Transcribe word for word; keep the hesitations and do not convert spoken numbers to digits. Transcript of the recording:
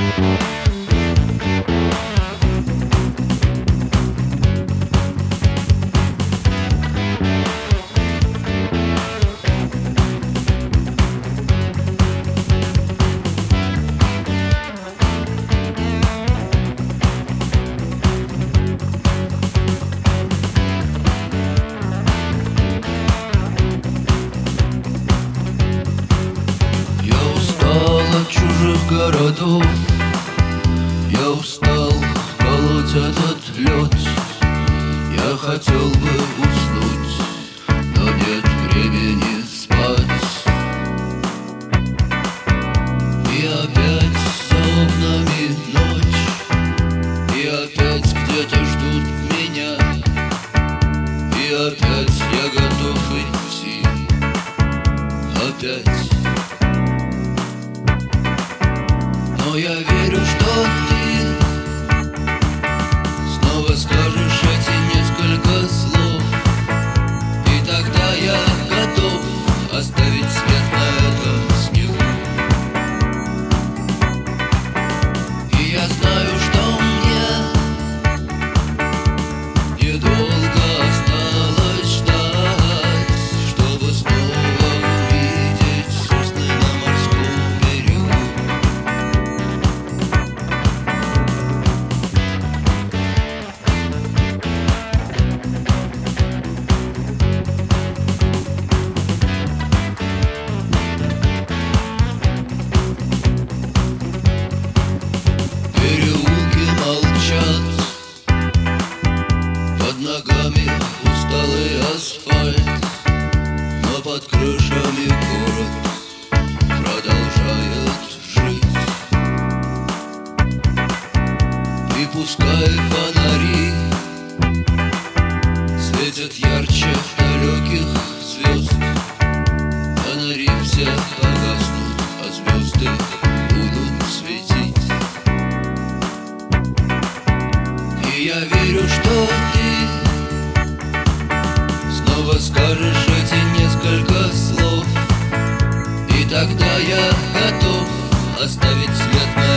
Городов. Я устал колоть этот лед. Я хотел бы уснуть, но нет времени спать. И опять за окнами ночь, и опять где-то ждут меня, и опять я готов идти, опять. Но я верю, что ты снова скажешь эти несколько слов, и тогда я готов оставить след на этом снегу. И я знаю, что мне недолго осталось ждать, чтобы снова увидеть сосны на морском берегу. Под ногами усталый асфальт, но под крышами город продолжает жить. И пускай фонари светят ярче далеких звезд, фонари все погаснут, а звезды будут светить. И я верю, что ты снова скажешь эти несколько слов, и тогда я готов оставить след на